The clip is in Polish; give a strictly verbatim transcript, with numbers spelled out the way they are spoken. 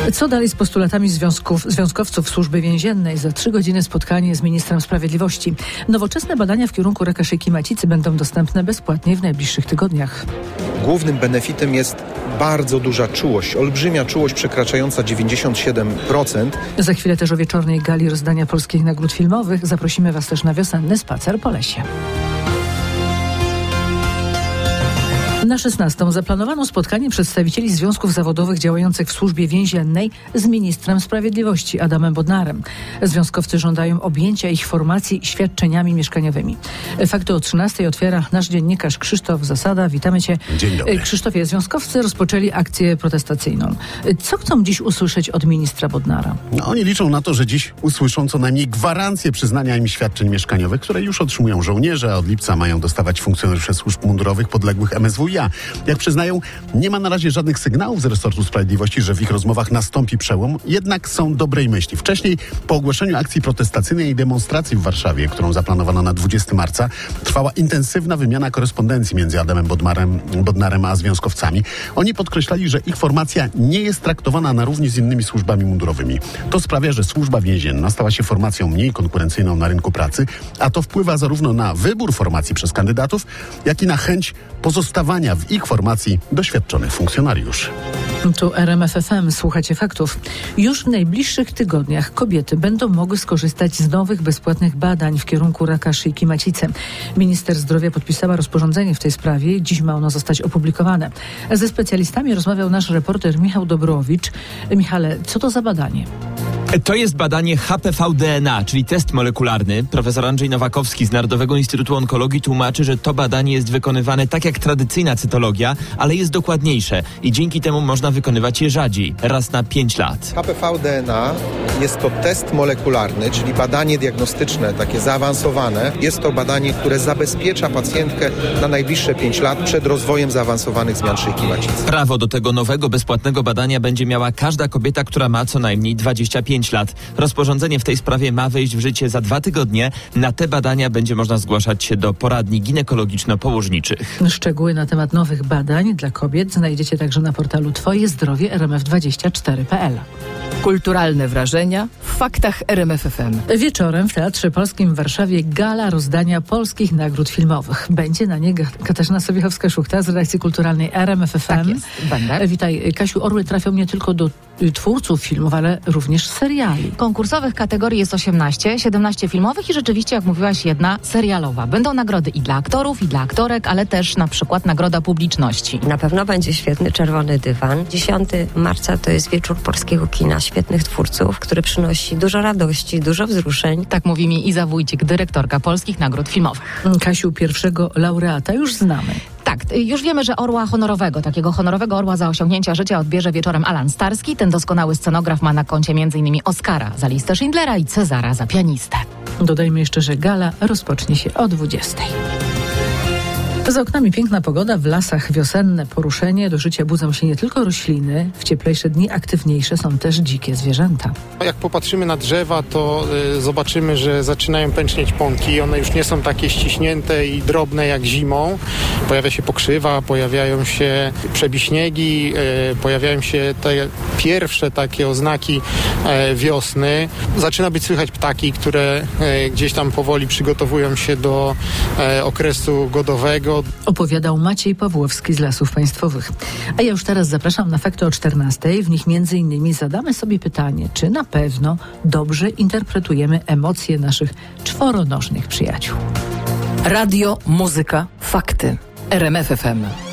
Co dalej z postulatami związków, związkowców służby więziennej? Za trzy godziny spotkanie z ministrem sprawiedliwości. Nowoczesne badania w kierunku raka szyjki macicy będą dostępne bezpłatnie w najbliższych tygodniach. Głównym benefitem jest bardzo duża czułość, olbrzymia czułość przekraczająca dziewięćdziesiąt siedem procent. Za chwilę też o wieczornej gali rozdania polskich nagród filmowych. Zaprosimy Was też na wiosenny spacer po lesie. Na szesnastą zaplanowano spotkanie przedstawicieli związków zawodowych działających w służbie więziennej z ministrem sprawiedliwości Adamem Bodnarem. Związkowcy żądają objęcia ich formacji świadczeniami mieszkaniowymi. Fakty o trzynastej otwiera nasz dziennikarz Krzysztof Zasada. Witamy Cię. Dzień dobry. Krzysztofie, związkowcy rozpoczęli akcję protestacyjną. Co chcą dziś usłyszeć od ministra Bodnara? No, oni liczą na to, że dziś usłyszą co najmniej gwarancję przyznania im świadczeń mieszkaniowych, które już otrzymują żołnierze, a od lipca mają dostawać funkcjonariusze służb mundurowych podległych M S W i A. Jak przyznają, nie ma na razie żadnych sygnałów z resortu sprawiedliwości, że w ich rozmowach nastąpi przełom, jednak są dobrej myśli. Wcześniej, po ogłoszeniu akcji protestacyjnej i demonstracji w Warszawie, którą zaplanowano na dwudziestego marca, trwała intensywna wymiana korespondencji między Adamem Bodnarem, Bodnarem a związkowcami. Oni podkreślali, że ich formacja nie jest traktowana na równi z innymi służbami mundurowymi. To sprawia, że służba więzienna stała się formacją mniej konkurencyjną na rynku pracy, a to wpływa zarówno na wybór formacji przez kandydatów, jak i na chęć pozostawania w ich formacji doświadczonych funkcjonariuszy. Tu R M F F M, słuchacie faktów. Już w najbliższych tygodniach kobiety będą mogły skorzystać z nowych bezpłatnych badań w kierunku raka szyjki macicy. Minister zdrowia podpisała rozporządzenie w tej sprawie. Dziś ma ono zostać opublikowane. Ze specjalistami rozmawiał nasz reporter Michał Dobrowicz. Michale, co to za badanie? To jest badanie H P V D N A, czyli test molekularny. Profesor Andrzej Nowakowski z Narodowego Instytutu Onkologii tłumaczy, że to badanie jest wykonywane tak jak tradycyjna cytologia, ale jest dokładniejsze i dzięki temu można wykonywać je rzadziej, raz na pięć lat. H P V D N A jest to test molekularny, czyli badanie diagnostyczne, takie zaawansowane. Jest to badanie, które zabezpiecza pacjentkę na najbliższe pięć lat przed rozwojem zaawansowanych zmian szyjki macicy. Prawo do tego nowego, bezpłatnego badania będzie miała każda kobieta, która ma co najmniej dwadzieścia pięć lat. Rozporządzenie w tej sprawie ma wejść w życie za dwa tygodnie. Na te badania będzie można zgłaszać się do poradni ginekologiczno-położniczych. Szczegóły na temat nowych badań dla kobiet znajdziecie także na portalu Twoje Zdrowie R M F dwadzieścia cztery kropka p l. Kulturalne wrażenia w faktach R M F F M. Wieczorem w Teatrze Polskim w Warszawie gala rozdania polskich nagród filmowych. Będzie na nie Katarzyna Sobiechowska-Szuchta z redakcji kulturalnej R M F F M. Tak jest, będę. Witaj, Kasiu. Orły trafią nie tylko do twórców filmów, ale również seriali. Konkursowych kategorii jest osiemnaście, siedemnaście filmowych i rzeczywiście, jak mówiłaś, jedna serialowa. Będą nagrody i dla aktorów, i dla aktorek, ale też na przykład nagroda publiczności. Na pewno będzie świetny Czerwony Dywan. dziesiątego marca to jest wieczór polskiego kina, świetnych twórców, który przynosi dużo radości, dużo wzruszeń. Tak mówi mi Iza Wójcik, dyrektorka polskich nagród filmowych. Kasiu, pierwszego laureata już znamy. Tak, już wiemy, że orła honorowego, takiego honorowego orła za osiągnięcia życia odbierze wieczorem Alan Starski. Ten doskonały scenograf ma na koncie m.in. Oscara za listę Schindlera i Cezara za pianistę. Dodajmy jeszcze, że gala rozpocznie się o dwudziestej. Za oknami piękna pogoda, w lasach wiosenne poruszenie. Do życia budzą się nie tylko rośliny, w cieplejsze dni aktywniejsze są też dzikie zwierzęta. Jak popatrzymy na drzewa, to y, zobaczymy, że zaczynają pęcznieć pąki. One już nie są takie ściśnięte i drobne jak zimą. Pojawia się pokrzywa, pojawiają się przebiśniegi, y, pojawiają się te pierwsze takie oznaki y, wiosny. Zaczyna być słychać ptaki, które y, gdzieś tam powoli przygotowują się do y, okresu godowego. Opowiadał Maciej Pawłowski z Lasów Państwowych. A ja już teraz zapraszam na fakty o czternastej. W nich między innymi zadamy sobie pytanie, czy na pewno dobrze interpretujemy emocje naszych czworonożnych przyjaciół. Radio, muzyka, fakty. R M F F M.